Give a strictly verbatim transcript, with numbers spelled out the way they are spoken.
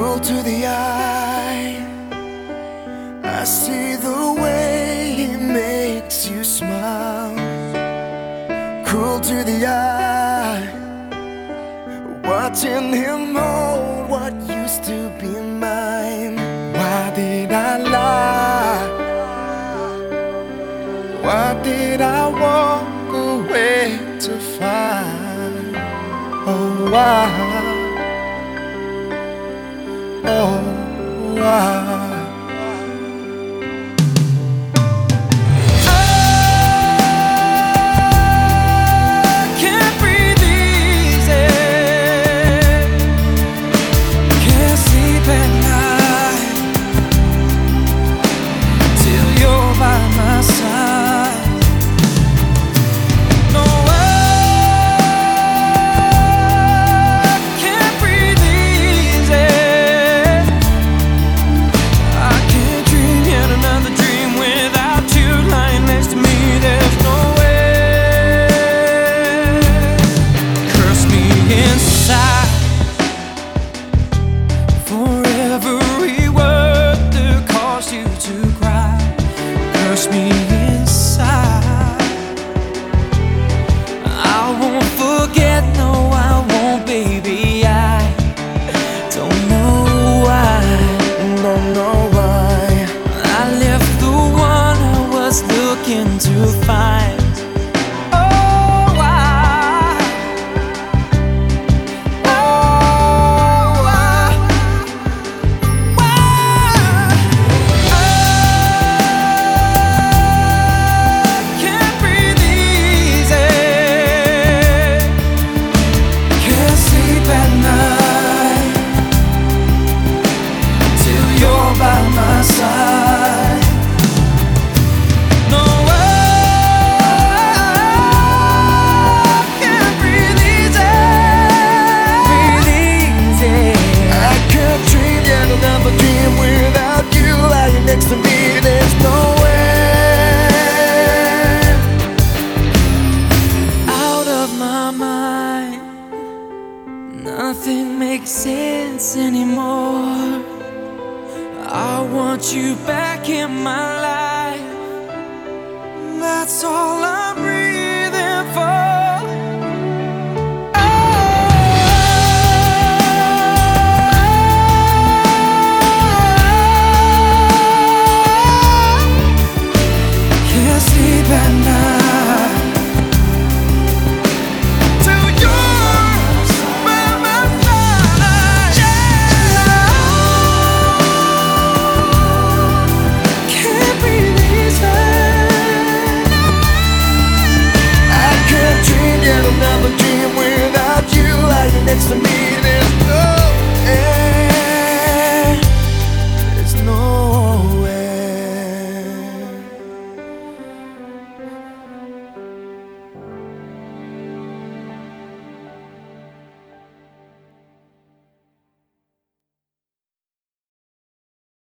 cruel to the eye. I see the way he makes you smile. Cruel to the eye, watching him hold what used to be mine. Why did I lie? Why did I walk away to find? Oh, why? Oh, why? Me inside, I won't forget, no I won't, baby. I don't know why, don't know why I left the one I was looking to find. Next to me, there's nowhere. Out of my mind, nothing makes sense anymore. I want you back in my life. That's all I'm breathing for. Sleep at night.